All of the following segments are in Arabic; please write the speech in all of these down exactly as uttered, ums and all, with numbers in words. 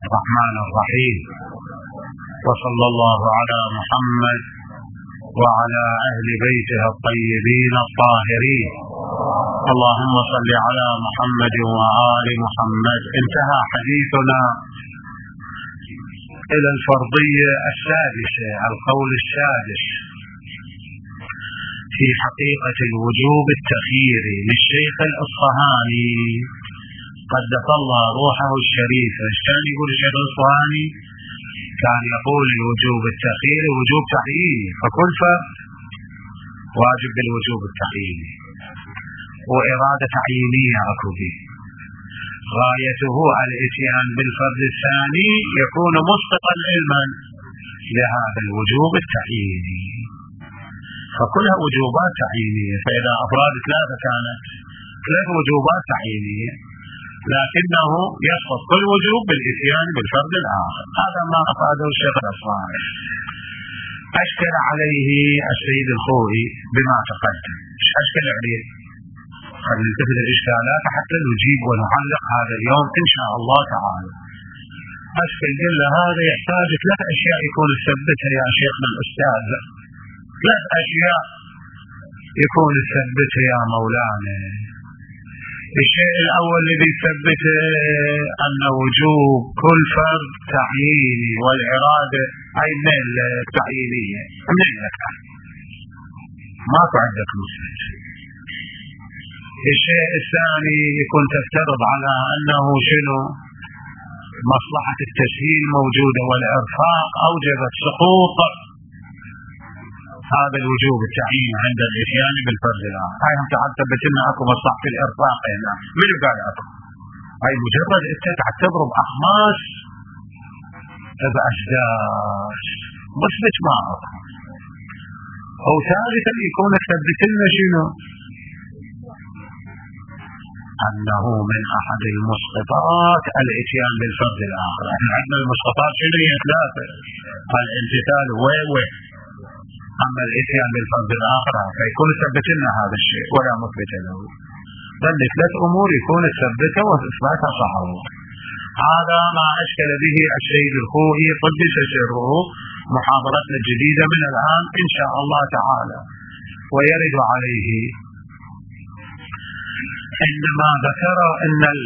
الرحمن الرحيم، وصلى الله على محمد وعلى أهل بيته الطيبين الطاهرين. اللهم صل على محمد وآل محمد. انتهى حديثنا إلى الفرضية السادسة، القول السادس في حقيقة الوجوب التخييري للشيخ الأصفهاني قدس الله روحه الشريفة. كان يقول الشيخ الأصفهاني كان يقول الوجوب التخييري وجوب تعييني، فكل فرد واجب بالوجوب التخييري، وإرادة تعيينية أكو به، غايته الاتيان بالفرد الثاني يكون مسقطا علما لهذا الوجوب التعييني، فكلها وجوبات تعيينية. فإذا أفراد ثلاثة كانت ثلاث وجوبات تعيينية، لكنه يسقط كل وجوب بالاتيان بالفرد الآخر. هذا ما أفاده الشيخ الأصفهاني. أشكل عليه السيد الخوئي بما تقدم. أشكل عليه، خلينا نلتفت الإشكالات حتى نجيب ونعلق هذا اليوم إن شاء الله تعالى. أشكل إلا هذا يحتاج ثلاث أشياء يكون ثبتها يا شيخنا الأستاذ، ثلاث أشياء يكون ثبتها يا مولانا. الشيء الأول الذي ثبته أن وجوب كل فرد تعييني، والإرادة أي من التعيينية من لك ما عندك مثبت. الشيء الثاني يكون تفترض على أنه شنو مصلحة التسهيل موجودة، والإرفاق أوجبت سقوط هذا الوجوب التعيين عند الاتيان بالفرد الآخر. هاي هم تعال ثبت لنا اكو مصلحة الإرفاق هنا. منو قال اكو؟ هاي مجرد انت تعتبر بأخماس بأسداس مثبت ما اكو. او ثالثا يكون ثبت لنا شنو؟ أنه من أحد المسقطات الاتيان بالفرد الآخر. احنا عندنا المسقطات شنو هي؟ ثلاثة: الامتثال و أما الاتيان بالفرد الآخر فيكون ثبت لنا هذا الشيء ولا مثبت له. بل ثلاث أمور يكون ثبتها وإثباتها صحيح. هذا ما أشكل به السيد الخوئي قدس سره. محاضرتنا الجديدة من الآن إن شاء الله تعالى. ويرد عليه عندما ذكر أن ال...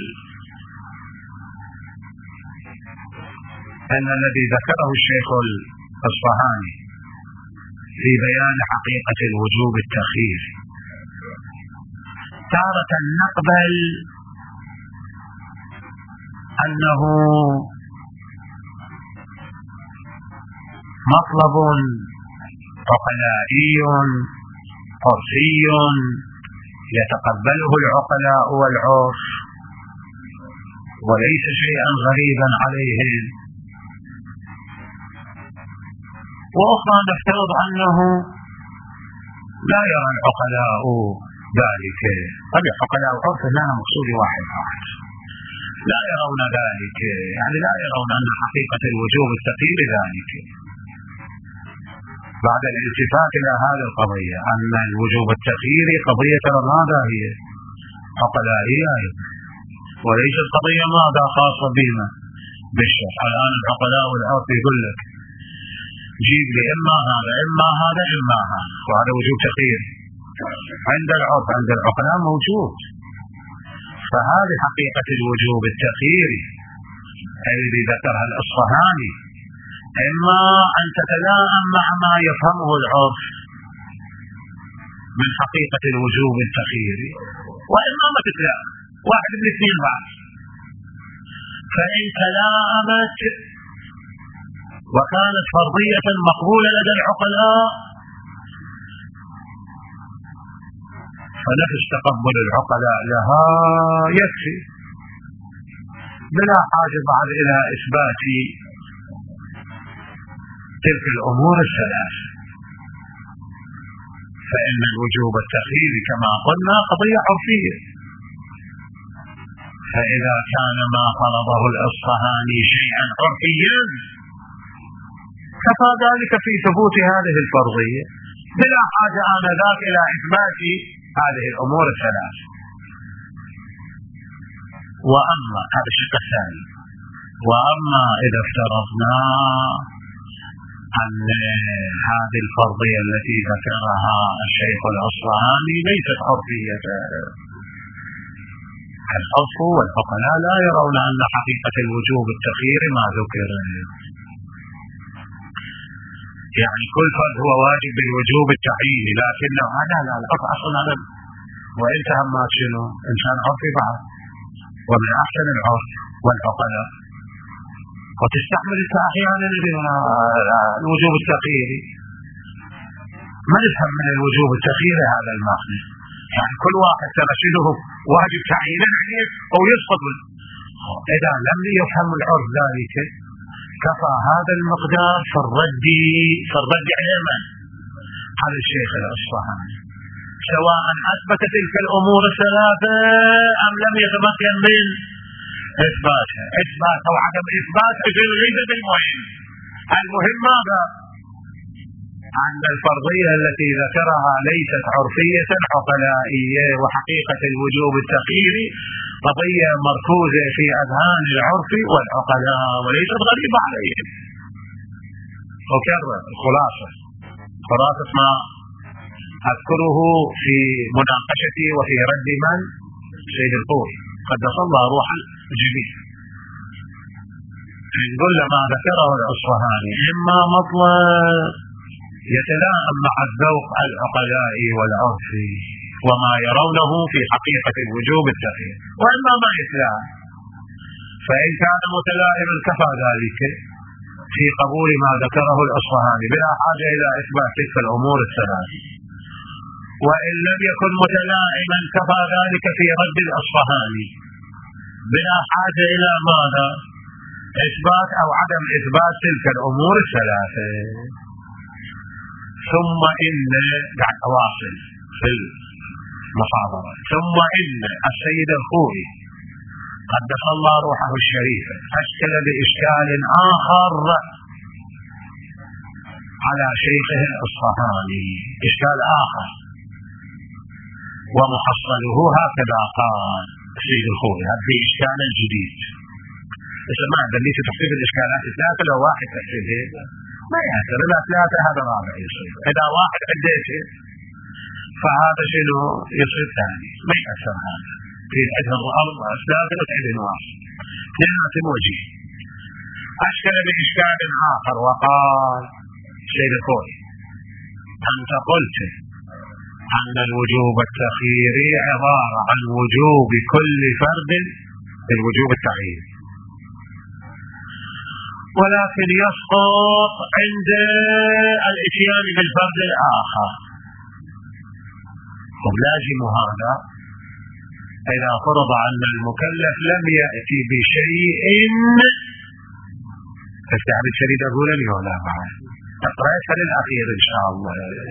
أن الذي ذكره الشيخ الأصفهاني في بيان حقيقة الوجوب التخيير، تارة نقبل أنه مطلب عقلائي عرفي يتقبله العقلاء والعرف وليس شيئا غريبا عليهم. وأخرى نفترض أنه لا يرى العقلاء ذلك. طيب العقلاء والعرف لنا مقصود واحد واحد لا يرون ذلك، يعني لا يرون أن حقيقة الوجوب التقييد ذلك. بعد الالتفات إلى هذه القضية أن الوجوب التقييدي قضية ماذا هي؟ عقلائية وليست قضية ماذا خاصة بنا بالشرع. الآن العقلاء والعرف يقول لك جيب لي إما هذا إما هذا إما هذا، وهذا وجوب تخيير. عند العرف عند العقلاء موجود. فهذه حقيقة الوجوب التخييري الذي ذكرها الأصفهاني، إما أن تتلائم مع ما يفهمه العرف من حقيقة الوجوب التخييري، وإما ما تتلائم، واحد من الاثنين بعد. فإن تلائمت وكانت فرضية مقبولة لدى العقلاء فنفس تقبل العقلاء لها يكفي بلا حاجة بعد إلى إثبات تلك الأمور الثلاث. فإن الوجوب التخييري كما قلنا قضية عرفية، فإذا كان ما فرضه الأصفهاني شيئا عرفيا كفى ذلك في ثبوت هذه الفرضية بلا حاجة آنذاك إلى إثبات هذه الأمور الثلاث. وأما هذا الشق الثاني وأما إذا افترضنا أن هذه الفرضية التي ذكرها الشيخ الأصفهاني ليست عرفية، العرف والعقلاء لا يرون أن حقيقة الوجوب التخييري ما ذكر، يعني كل فرد هو واجب بالوجوب التعييني، لكنه هذا لا العرف أصلا هذا وإنت هم شنو إنسان عرفي بعض، ومن أحسن العرف والعقلاء وتستعمل أحيانا الوجوب التخييري. ما نفهم من الوجوب التخييري هذا المعنى، يعني كل واحد ترى شنو واجب تعيينا عليه أو يسقط. إذا لم يفهم العرف ذلك كفى هذا المقدار في الرد في الرد على من؟ على الشيخ الأصفهاني، سواء أثبت تلك الأمور الثلاثة أم لم يتمكن من إثباتها. إثبات أو عدم إثبات ليس بالمهم، المهم ماذا؟ أن الفرضية التي ذكرها ليست عرفية عقلائية، وحقيقة الوجوب التخييري قضية مركوزة في أذهان العرف والعقلاء وليست غريبة عليهم. وكرر الخلاصة، خلاصة ما أذكره في مناقشتي وفي رد من؟ سيد الخوي قدس الله روح الجميع. إن كل ما ذكره الأصفهاني إما مطلق يتلائم مع الذوق العقلائي والعرفي وما يرونه في حقيقة الوجوب التخييري، وإما ما يتلائم، فإن كان متلائما كفى ذلك في قبول ما ذكره الأصفهاني بلا حاجة إلى إثبات تلك الأمور الثلاث، وإن لم يكن متلائما كفى ذلك في رد الأصفهاني بلا حاجة إلى ماذا؟ إثبات أو عدم إثبات تلك الأمور الثلاثة. ثم إن بعد أواصل في المحاضرة، ثم إن السيد الخوئي قدس الله روحه الشريفة أشكل بإشكال آخر على شيخه الأصفهاني، إشكال آخر ومحصله هكذا قال السيد الخوئي هذا إشكال جديد. إذا ما عندنيش تحسب الإشكالات الثلاثة لو واحد تحسبه ما يأثر، إذا ثلاثة هذا رابع يصير، إذا واحد عدته فهذا شنو يصير ثاني، ما يأثر هذا في عدة الأرض ثلاثة وتعدين واحد اثنين وجه. أشكل بإشكال آخر وقال سيد الخوئي أنت قلت أن الوجوب التخييري عبارة عن وجوب كل فرد بالوجوب التعييني، ولكن يسقط عند الاتيان بالفرد الآخر. ولازم هذا إذا فرض أن المكلف لم يأتي بشيء تستعمل شريد أقول لي ولا بعد تقرأت للأخير إن شاء الله.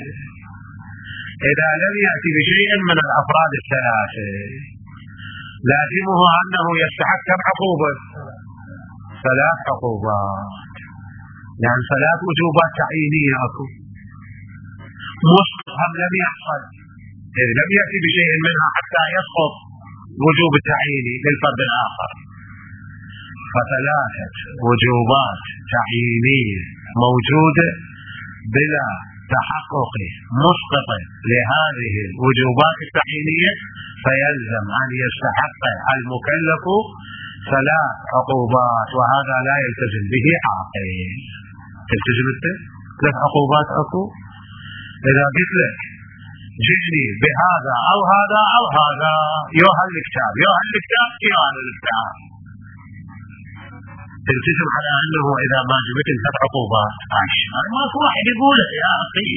إذا لم يأتي بشيء من الأفراد الثلاثة لازمه أنه يستحق كم عقوبة؟ ثلاث عقوبات، يعني ثلاث وجوبات تعيينية أكو مسقط هم لم يحصل، إذ لم يأتي بشيء منها حتى يسقط وجوب التعييني للفرد الآخر، فثلاثة وجوبات تعيينية موجودة بلا تحقق مسقط لهذه الوجوبات التعيينية فيلزم أن يستحق المكلف ثلاث عقوبات، وهذا لا يلتزم به عاقل. تلتزم ثلاث عقوبات أكو. إذا قلت لك جئني بهذا أو هذا أو هذا يوها الكتاب يوها الكتاب يوها الكتاب تلتزم على أنه إذا ما جبت ثلاث عقوبات عشر ما في واحد يقوله يا أخي.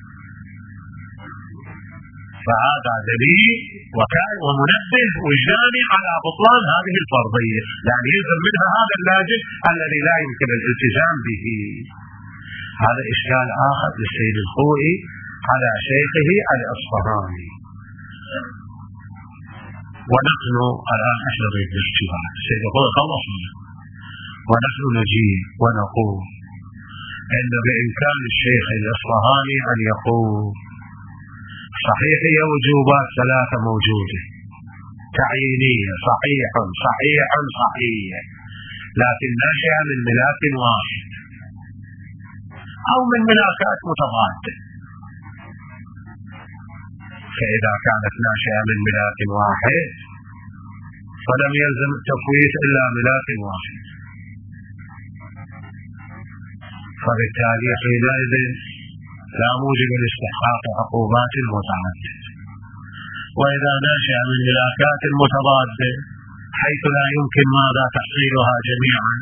فهذا دليل وكائن ومنبه وجداني على بطلان هذه الفرضية، يعني يلزم منها هذا اللاجئ الذي لا يمكن الالتزام به. هذا إشكال آخر للسيد الخوئي على شيخه الأصفهاني. ونحن الآن أشرب بالاجتهاد السيد الخوئي خلصنا، ونحن نجيب ونقول إن بإمكان الشيخ الأصفهاني أن يقول صحيح هي وجوبات ثلاثة موجودة تعيينية صحيح صحيح صحيح، لكن ناشئة من ملاك واحد أو من ملاكات متضادة. فإذا كانت ناشئة من ملاك واحد فلم يلزم التفويت إلا ملاك واحد، فبالتالي حينئذ لا موجب لاستحقاق عقوبات متعددة. وإذا ناشئ من ملاكات متضادة حيث لا يمكن ماذا تحصيلها جميعا،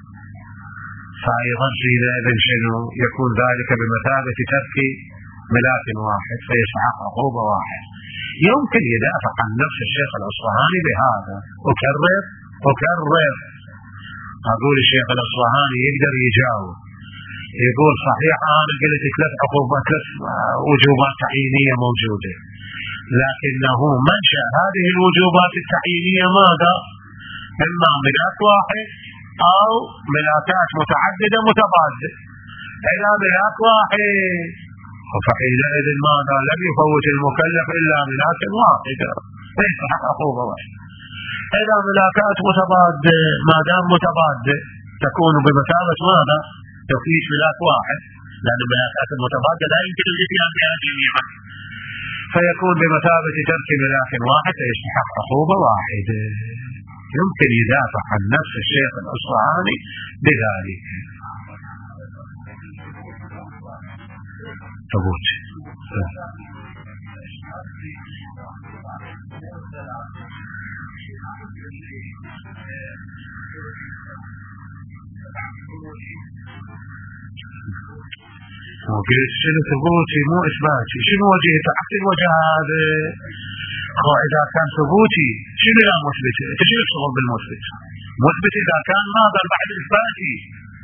فأيضا حينئذ شنو يكون ذلك بمثابة ترك ملاك واحد فيستحق عقوبة واحد. يمكن يدافع عن نفس الشيخ الأصفهاني بهذا. أكرر أكرر أقول الشيخ الأصفهاني يقدر يجاوب، يقول صحيح أنا قلت ثلاث عقوبات ثلاث وجوبات تعيينية موجودة، لكنه منشأ هذه الوجوبات التعيينية ماذا؟ إما ملاك واحد أو ملاكات متعددة متضادة. إلى ملاك واحد فحينئذ ماذا؟ لم يفوت المكلف إلا ملاك واحدة فيستحق عقوبة واحدة. إذا ملاكات متضادة ما دام متضادة تكون بمثابة ماذا؟ تفويت ملاك واحد، لأن الملاكات المتضادة لا يمكن الاتيان بها جميعا، فيكون بمثابة ترك ملاك واحد فيستحق عقوبة واحدة. يمكن يدافع عن نفس الشيخ الأصفهاني بذلك. ثبوت وقلت شنو ثبوتي مو إثباتي؟ شنو وجه تحت الوجه هذا؟ إذا كان ثبوتي شنو لا مثبت؟ أنت شنو تشتغل بالمثبت؟ مثبت إذا كان ماذا البحث إثباتي،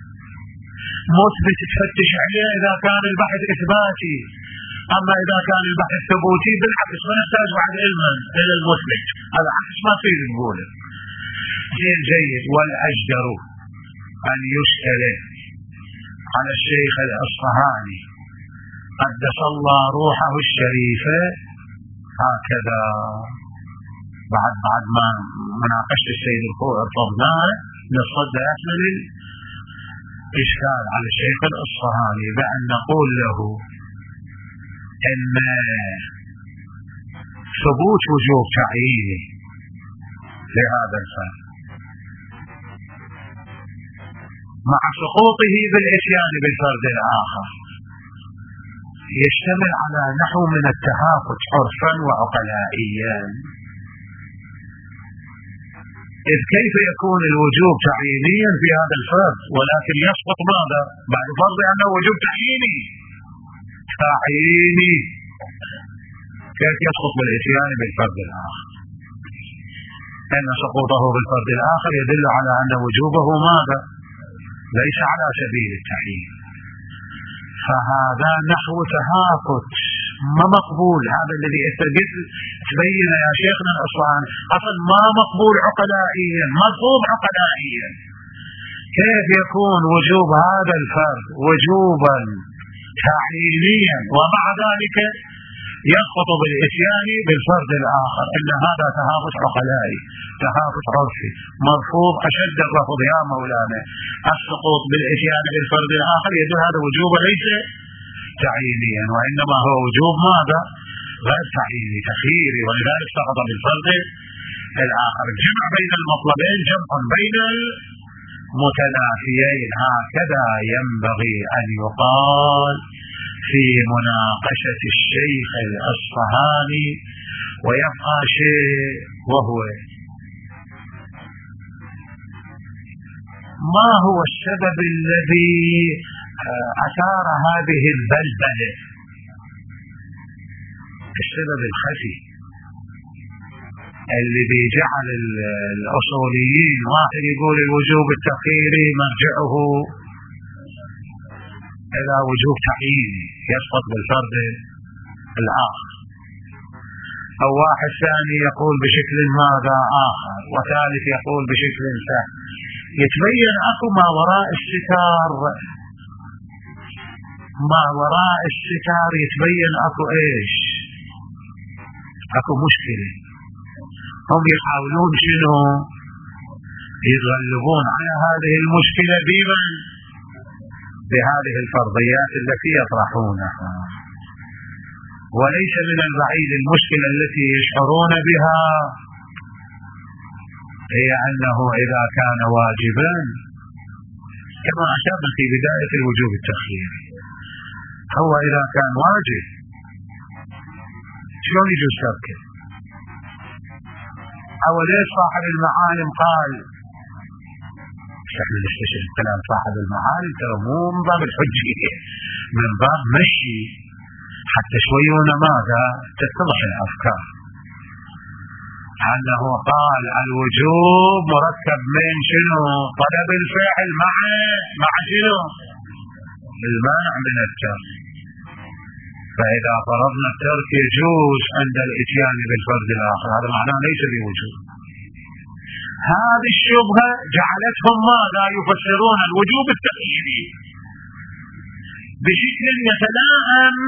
مثبت تفتش عليه إذا كان البحث إثباتي. أما إذا كان البحث ثبوتي بالعكس ما نحتاج بعد علما إلى المثبت، هذا عكس ما فيه نقوله. زين جيد. والأجدر أن يشكل على الشيخ الأصفهاني قدس الله روحه الشريفة هكذا بعد بعد ما مناقشة السيد الخوئي رفضناه نصد أكمل الإشكال على الشيخ الأصفهاني بأن نقول له إن ثبوت وجوب تعيينه لهذا الفرد مع سقوطه بالإتيان بالفرد الآخر يشتمل على نحو من التهافت عرفا وعقلائيا. إذ كيف يكون الوجوب تعيينيا في هذا الفرد ولكن يسقط ماذا؟ بعد فرض أنه وجوب تعييني تعييني كيف يسقط بالإتيان بالفرد الآخر؟ أن سقوطه بالفرد الآخر يدل على أن وجوبه ماذا؟ ليس على سبيل التعيين. فهذا نحو تهافت ما مقبول. هذا الذي استجد تبين يا شيخنا الأصفهاني أصلا ما مقبول عقلائيا، مرفوض عقلائيا. كيف يكون وجوب هذا الفرد وجوبا تعيينيا ومع ذلك يسقط بالإتيان بالفرد الآخر؟ إن هذا تهافت عقلائي، تهافت عرفي مرفوض أشد الرفض يا مولانا. السقوط بالإتيان بالفرد الآخر يدل هذا وجوب ليس تعيينيا، وإنما هو وجوب ماذا؟ غير تعييني تخييري، ولذلك سقط بالفرد الآخر. الجمع بين المطلبين جمع بين المتنافيين، هكذا ينبغي أن يقال في مناقشة الشيخ الأصفهاني. ويبقى شيء وهو ما هو السبب الذي أثار هذه البلبلة؟ السبب الخفي اللي بيجعل الأصوليين واحد يقول الوجوب التخييري مرجعه إلى وجوب تعييني يسقط بالفرد الآخر، أو واحد ثاني يقول بشكل ماذا آخر، وثالث يقول بشكل ثاني. يتبين أكو ما وراء الستار، ما وراء الستار يتبين أكو إيش؟ أكو مشكلة. هم يحاولون شنو؟ يتغلبون على هذه المشكلة بمن؟ بهذه الفرضيات التي يطرحونها. وليس من البعيد المشكلة التي يشعرون بها هي أنه إذا كان واجبا كما أشرنا في بداية الوجوب التخييري، هو إذا كان واجب شلون يجوز تركه؟ أو ليش صاحب المعالم قال احنا نستشير كلام صاحب المعالم ترى مو من باب الحجية، من باب مشي حتى شوية ماذا تتضح الأفكار، أنه قال الوجوب مركب من شنو؟ طلب الفعل مع مع شنو؟ المانع من الترك. فإذا فرضنا الترك يجوز عند الاتيان بالفرض الآخر، هذا معناه ليس بوجوب. هذه الشبهة جعلتهم ماذا؟ يفسرون الوجوب التخييري بشكل يتلائم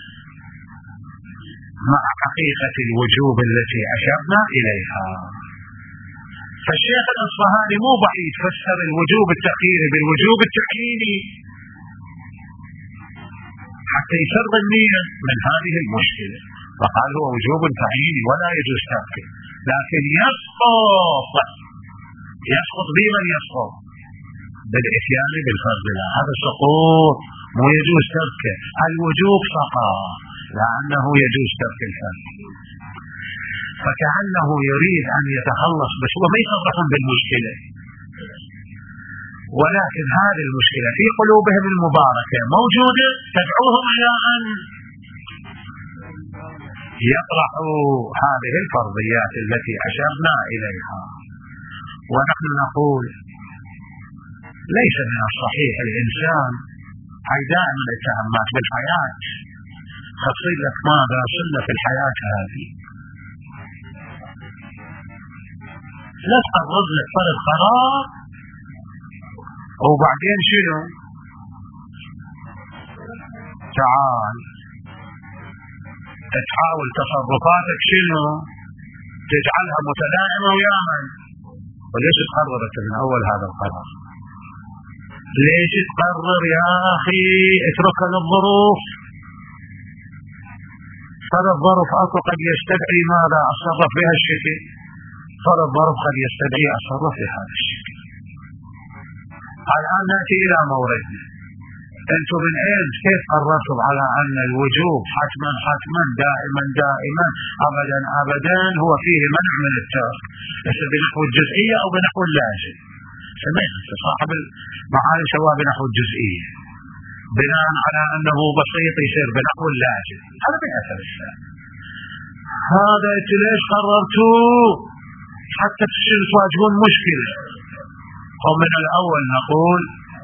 مع حقيقة الوجوب التي أشرنا إليها. فالشيخ الأصفهاني مو بعيد فسر الوجوب التخييري بالوجوب التعييني حتى يسرب النية من هذه المشكلة، فقال هو وجوب تعييني ولا يجوز تركه، لكن يسقط يسقط بمن يسقط؟ بالإتيان بالفرض. لا، هذا سقوط مو يجوز تركه، الوجوب سقط لأنه يجوز ترك الفرض. فكأنه يريد أن يتخلص، بس هو ما يصرحون بالمشكلة، ولكن هذه المشكلة في قلوبهم المباركة موجودة تدعوهم إلى أن يطرحوا هذه الفرضيات التي أشرنا إليها. ونحن نقول ليس من الصحيح الإنسان هي دائما التهمات بالحياة تصير لك ماذا صلة في الحياة هذه، لا تقرر لك فرض قرار وبعدين شنو؟ تعال تحاول تصرفاتك شنو؟ تجعلها متلائمة ويا من؟ وليش تقررت من أول هذا القرار؟ ليش تقرر يا أخي؟ اترك للظروف، هذا الظرف أصلا قد يستدعي ماذا؟ أتصرف بها الشكل، هذا الظرف قد يستدعي أتصرف بهذا الشكل. الآن نأتي إلى موردنا، أنتم من أين كيف قررتم على أن الوجوب حتما حتما دائما دائما أبدا أبدا هو فيه منع من الترك، ليس بنحو الجزئية أو بنحو اللازم؟ سمعت صاحب المعالم سواء بنحو الجزئية بناء على أنه بسيط يصير بنحو اللازم، هذا من أثر السلام. هذا ليش قررتوا؟ حتى تصير تواجهون مشكلة. ومن الأول نقول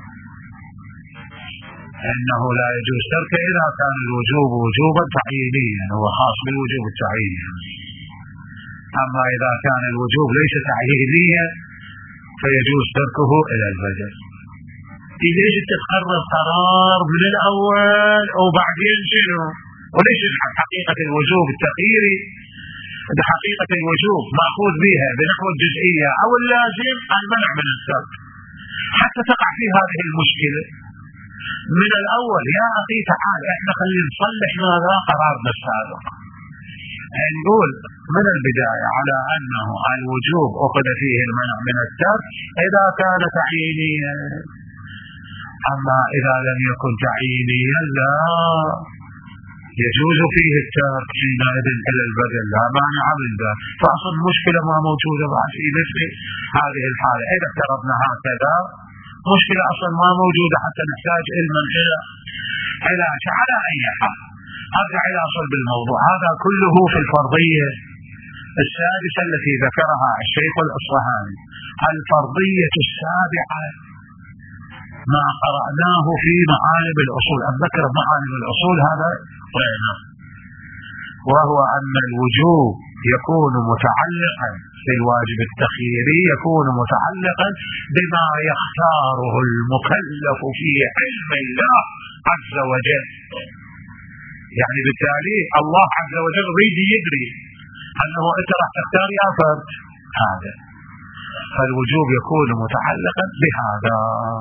أنه لا يجوز تركه إذا كان الوجوب وجوبا تعيينيا، هو خاص بالوجوب التعييني. أما إذا كان الوجوب ليس تعيينيا فيجوز تركه إلى البدء. ليش تتقرر قرار من الأول وبعدين شنو؟ وليش حقيقة الوجوب التغييري بحقيقة الوجوب مأخوذ بها بنحو الجزئية أو اللازم المنع من الترك، حتى تقع في هذه المشكلة من الأول. يا أخي تعال احنا خلينا نصلح ماذا قرارنا السابق، نقول من البداية على أنه الوجوب أخذ فيه المنع من الترك إذا كان تعيينيا، أما إذا لم يكن تعيينيا لا يجوز فيه الترك حينئذ إلى البدل، لا مانع من ذلك. فأصل المشكلة ما موجودة بعد في مثل هذه الحالة. إذا افترضنا هكذا مشكلة أصلا ما موجودة حتى نحتاج علما إلى علاج. على أي حال أرجع إلى أصل بالموضوع هذا كله في الفرضية السادسة التي ذكرها الشيخ الأصفهاني. الفرضية السابعة ما قرأناه في معالم الأصول، أذكر معالم الأصول هذا قرأناه، وهو أن الوجوب يكون متعلقا في الواجب التخييري، يكون متعلقا بما يختاره المكلف في علم الله عز وجل. يعني بالتالي الله عز وجل يريد يدري أنه أنت راح تختار يا فرد هذا، فالوجوب يكون متعلقا بهذا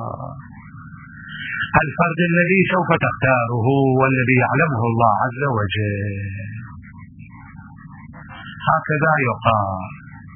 الفرد الذي سوف تختاره والذي يعلمه الله عز وجل. هكذا يقال.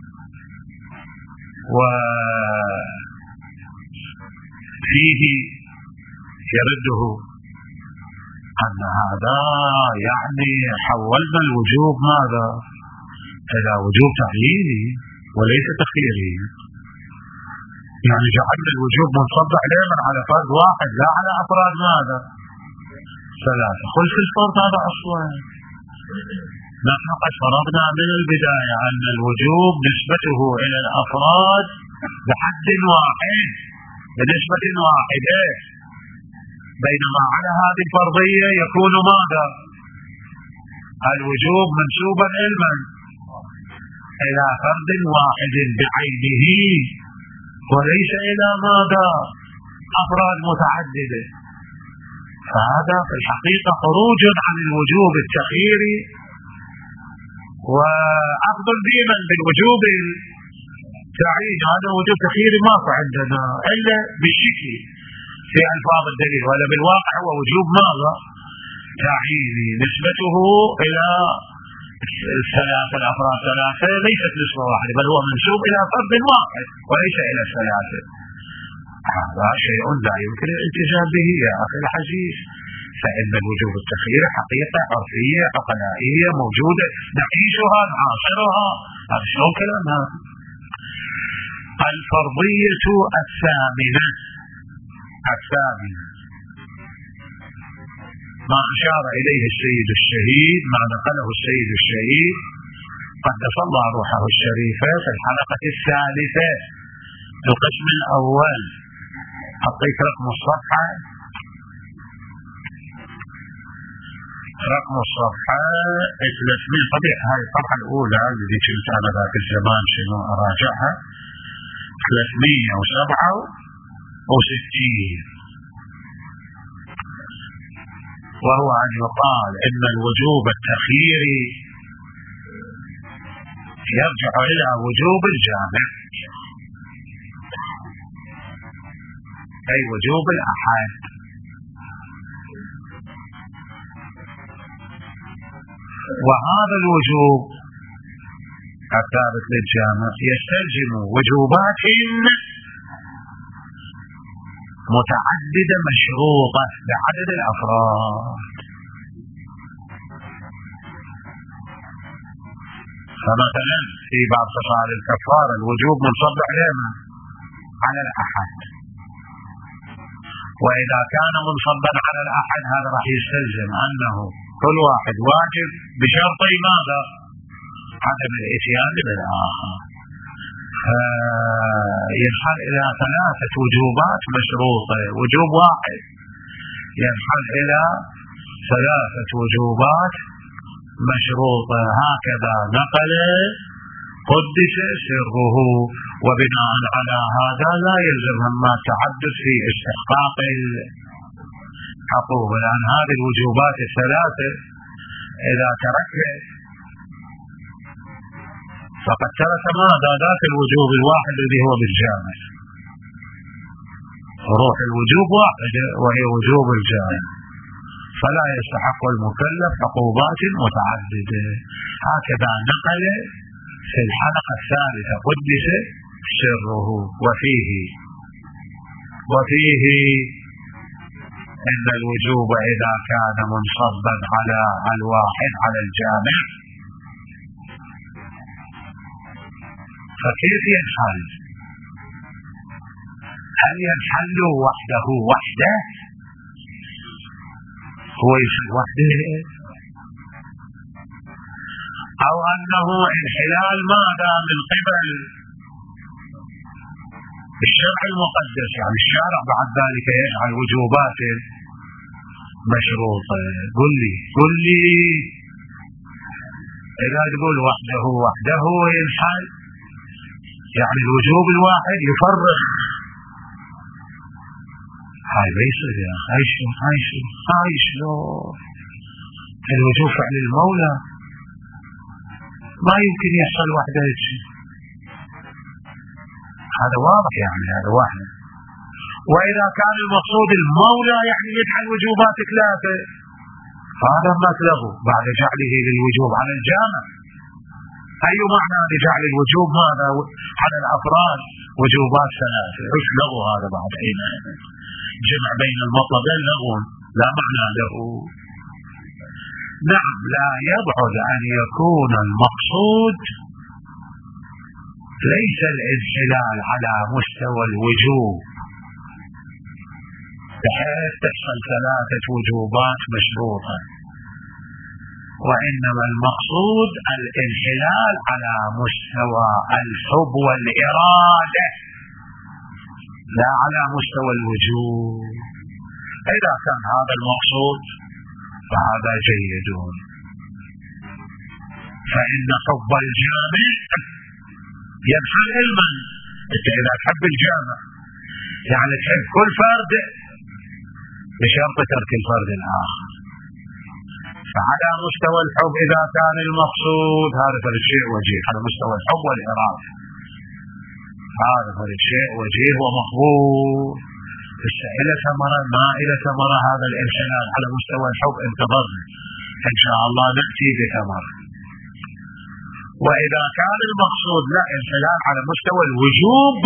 وفيه يرده أن هذا يعني حولنا الوجوب ماذا إلى وجوب تعييني وليس تخييري، يعني جعلنا الوجوب منصب علينا على فرد واحد لا على أفراد ماذا ثلاثة. قلت الفرد هذا أصلا نحن قد فرضنا من البداية أن الوجوب نسبته إلى الأفراد بحد واحد بنسبة واحدة، بينما على هذه الفرضية يكون ماذا الوجوب منسوبا علما إلى فرد واحد بعينه وليس إلى ماذا أفراد متعددة. فهذا في الحقيقة خروج عن الوجوب التخييري وأخذ ديما بالوجوب التعيين. هذا وجوب تخييري ما في عندنا إلا بالشكل في ألفاظ الدليل، ولا بالواقع هو وجوب ماذا تعييني نسبته إلى الثلاثة الأفراد ثلاثة ليست نسبة واحدة بل هو منسوب إلى فرد واحد وليس إلى الثلاثة. هذا شيء لا يمكن الالتزام به يا أخي العزيز، فإن الوجوب التخييري حقيقة عرفية عقلائية موجودة نعيشها نعاصرها. هذا شلون كلامها. الفرضية الثامنة الثامنة ما أشار إليه السيد الشهيد، ما نقله السيد الشهيد قدس الله روحه الشريفة في الحلقة الثالثة القسم الأول. أعطيك رقم الصفحة، رقم الصفحة ثلاثمئة. طبيعي هاي الصفحة الأولى التي كنت أنا ذاك الزمان شنو أراجعها ثلاثمئة وسبعة وستين، وهو أن يقال إن الوجوب التخييري يرجع إلى وجوب الجامع أي وجوب الأحد، وهذا الوجوب الثابت للجامع يستلزم وجوبات متعددة مشروطة بعدد الأفراد. فمثلا في بعض خصال الكفارة الوجوب منصب علينا على الأحد، وإذا كان منصبا على الأحد هذا راح يستلزم أنه كل واحد واجب بشرطي ماذا عدم الاتيان بالآخر، ينحل إلى ثلاثة وجوبات مشروطة. وجوب واحد ينحل إلى ثلاثة وجوبات مشروطة. هكذا نقل قدس سره. وبناء على هذا لا يلزم ما التحدث في استحقاق الحقوق، لأن هذه الوجوبات الثلاثة إذا تركت فقد ترك ماذا ذاك الوجوب الواحد الذي هو بالجامع. روح الوجوب واحدة وهي وجوب الجامع، فلا يستحق المكلف عقوبات متعددة. هكذا نقل في الحلقة الثالثة قدس سره. وفيه وفيه إن الوجوب إذا كان منصبا على الواحد على الجامع فكيف ينحل؟ هل ينحل وحده وحده هو ينحل وحده، أو أنه انحلال ماذا من قبل الشرع المقدس، يعني الشارع بعد ذلك يجعل وجوبات مشروطة. قل لي قل لي إذا تقول وحده وحده ينحل يعني الوجوب الواحد يفرق، هاي بيصير يا هاي شو هاي شو هاي شو الوجوب فعل المولى ما يمكن يحصل وحده شيء. هذا واضح يعني، هذا واحد. وإذا كان المقصود المولى يعني يجعل وجوبات ثلاثة، فهذا مطلب بعد جعله للوجوب على الجامع. أي معنى لجعل الوجوب ماذا على الأفراد وجوبات ثلاثة؟ ايش لغو هذا بعد؟ أين جمع بين المطلبين لغو لا معنى له. نعم، لا يبعد أن يكون المقصود ليس الانحلال على مستوى الوجوب بحيث تحصل ثلاثة وجوبات مشروطة، وإنما المقصود الانحلال على مستوى الحب والإرادة لا على مستوى الوجوب. إذا كان هذا المقصود فهذا جيد، فإن حب الجامع ينحل علما. أنت إذا تحب الجامع يعني تحب كل فرد بشرط ترك الفرد الآخر، فعلى مستوى الحب إذا كان المقصود هذا فرد شيء وجيه، على مستوى الحب والإرادة هذا فرد شيء وجيه ومقبول. إلى ثمرة ما إلى ثمرة هذا الانحلال على مستوى الحب انتظرنا إن شاء الله نأتي بثمرة. وإذا كان المقصود لا انحلال على مستوى الوجوب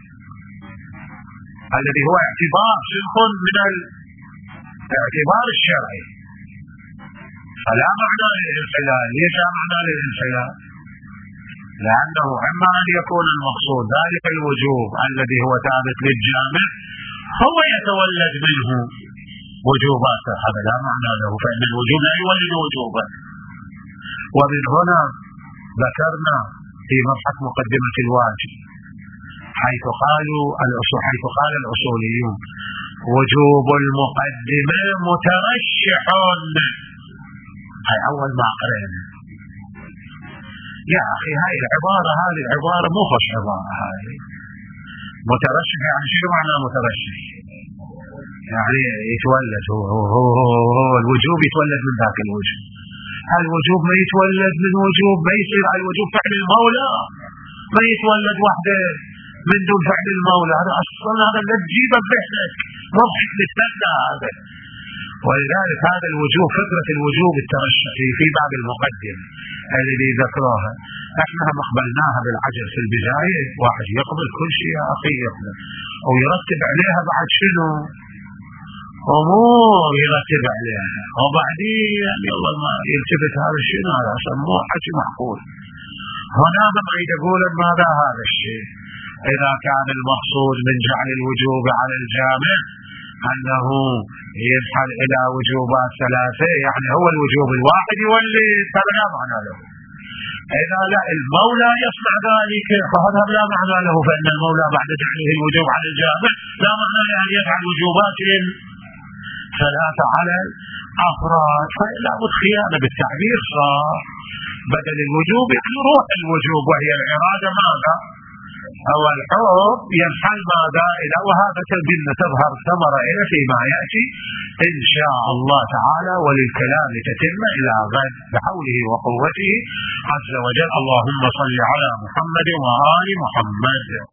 الذي هو اعتبار شرط من الاعتبار الشرعي، فلا معنى للانحلال. ليس معنى للانحلال؟ لأنه إما أن يكون المقصود ذلك الوجوب الذي هو ثابت للجامع هو يتولد منه وجوبات، هذا لا معنى له، فإن الوجوب لا يولد وجوبا. ومن هنا ذكرنا في مبحث مقدمة الواجب حيث قالوا حيث قال الأصوليون وجوب المقدمة مترشح. هاي أول ما قرأنا يا أخي، هاي العبارة هذه العبارة مو خوش عبارة. هاي مترشح يعني شو معنى مترشح؟ يعني يتولد هو هو هو, هو, هو الوجوب يتولد من ذاك الوجوب. الوجوب ما يتولد من وجوب، ما يصير الوجوب فعل المولى، ما يتولد وحده من دون فعل المولى. هذا أصلا هذا لا تجيبه بحثك مضحك للتبدا هذا. ولذلك هذا الوجوب فكرة الوجوب الترشحي في باب المقدمة اللي ذكروها احنا هم اقبلناها بالعجل في البداية. واحد يقبل كل شيء يا أخي يقبل ويرتب عليها بعد شنو أمور يرتب عليها، وبعدين يلا ما يلتفت هذا الشيء هذا سموه حكي معقول. هنا ما يقول ماذا هذا الشيء؟ إذا كان المقصود من جعل الوجوب على الجامع أنه ينحل إلى وجوبات ثلاثة، يعني هو الوجوب الواحد يولي لا معنى له. إذا لا المولى يصنع ذلك فهذا لا معنى له، فإن المولى بعد جعله الوجوب على الجامع لا معنى له أن يفعل وجوبات ثلاثة على الأفراد، فلا بد خيانة بالتعبير. صار بدل الوجوب يعني روح الوجوب وهي الإرادة ماذا؟ أو الحب ينحل ماذا إلى، وهذا تبين تظهر ثمرة إلى فيما يأتي إن شاء الله تعالى، وللكلام تتم إلى غد بحوله وقوته عز وجل. اللهم صل على محمد وآل محمد.